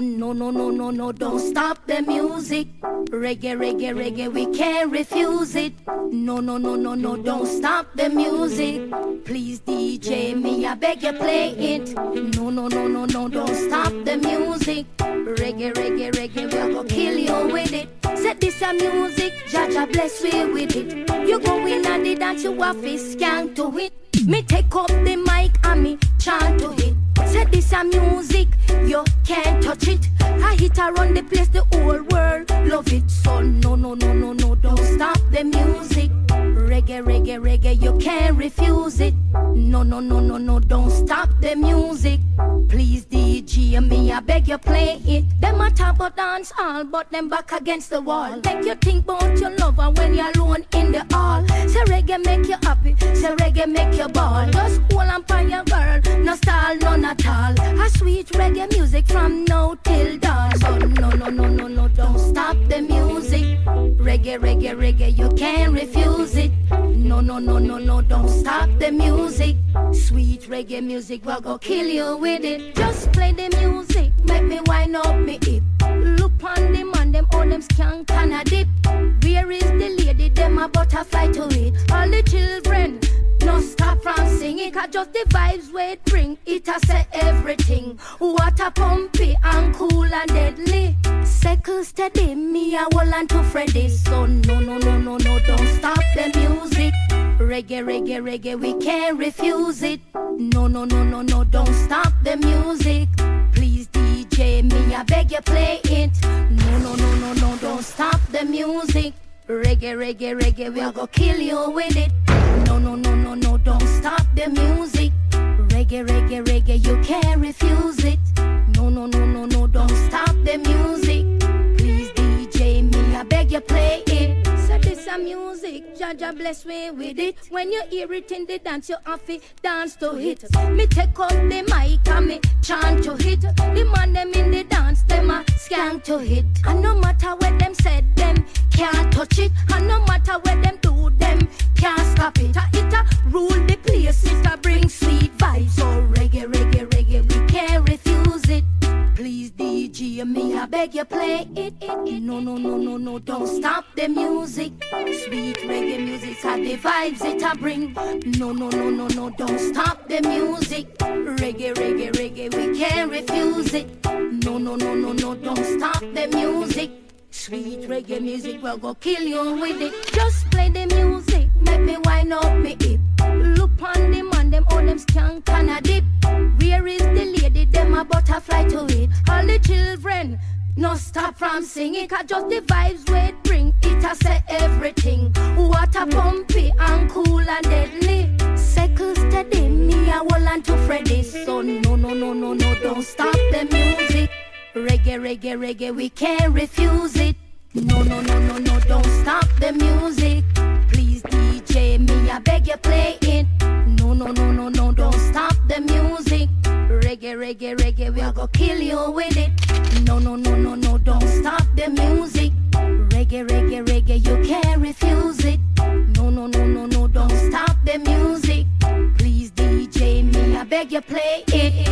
No, no, no, no, no, don't stop the music. Reggae, reggae, reggae, we can't refuse it. No, no, no, no, no, don't stop the music. Please DJ me, I beg you play it. No, no, no, no, no, don't stop the music. Reggae, reggae, reggae, we're gonna kill you with it. Set this a music, Jaja bless we with it. You go in and the dance, you have to scan to it. Me take up the mic and me chant to it. Set this a music, you can't touch it. I hit around the place, the whole world love it. So no, no, no, no, no, don't stop the music. Reggae, reggae, reggae, you can't refuse it. No, no, no, no, no, don't stop the music. Please DJ me, I beg you play it. Them a talk about dance all, but them back against the wall. Make you think about your lover when you're alone in the hall. Say reggae make you happy, say reggae make you ball. Just hold on by your girl, no style, none at all. A sweet reggae music from now till dawn. So no, no, no, no, no, don't stop the music. Reggae, reggae, reggae, you can't refuse it. No, no, no, no, no, don't stop the music. Sweet reggae music, we'll go kill you with it. Just play the music, make me wind up me hip. Look on them and them, all them skank and a dip. Where is the lady, them a butterfly to it. All the children, no stop from singing, cause just the vibes we bring, it a say everything. Water pumpy and cool and deadly. Circle steady, me a hold on to Freddy. So no, no, no, no, no, don't stop the music. Reggae, reggae, reggae, we can't refuse it. No, no, no, no, no, don't stop the music. Please DJ me, I beg you play it. No, no, no, no, no, don't stop the music. Reggae, reggae, reggae, we'll go kill you with it. No, no, no, no, no, don't stop the music. Reggae, reggae, reggae, you can't refuse it. No, no, no, no, no, don't stop the music. Please DJ me, I beg you play it. So this a music, Jaja bless me with it. When you hear it in the dance, you have to dance to it. Me take up the mic and me chant to it. The man them in the dance, them a skank to it. And no matter what them said, them can't touch it. And no matter what them do, them can't stop it. It a rule the place, it a bring sweet vibes. So reggae, reggae, reggae, we can't refuse it. Please DJ me, I beg you play it. No, no, no, no, no, don't stop the music. Sweet reggae music, are the vibes it a bring. No, no, no, no, no, don't stop the music. Reggae, reggae, reggae, we can't refuse it. No, no, no, no, no, don't stop the music. Sweet reggae music, we'll go kill you with it. Just play the music, make me wind up me hip. Look on them and them, all them skank and a dip. Where is the lady, them a butterfly to it. All the children, no stop from singing, cause just the vibes we bring, it a say everything. Water pumpy and cool and deadly. Circle steady, me a hold on to Freddy. So no, no, no, no, no, don't stop the music. Reggae, reggae, reggae, we can't refuse it. No, no, no, no, no, don't stop the music. Please DJ me, I beg you play it. No, no, no, no, no, don't stop the music. Reggae, reggae, reggae, we'll go kill you with it. No, no, no, no, no, don't stop the music. Reggae, reggae, reggae, you can't refuse it. No, no, no, no, no, don't stop the music. Please DJ me, I beg you play it.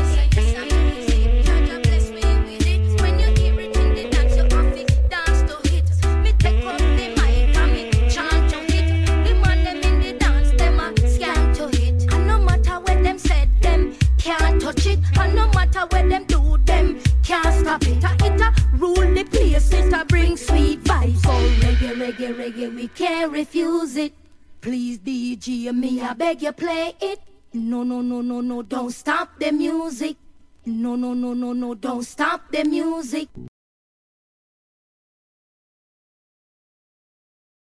Touch it, and no matter what them do, them can't stop it. It a rule the place, it a bring sweet vibes. So reggae, reggae, reggae, we can't refuse it. Please DJ me, I beg you play it. No, no, no, no, no, don't stop the music. No, no, no, no, no, don't stop the music.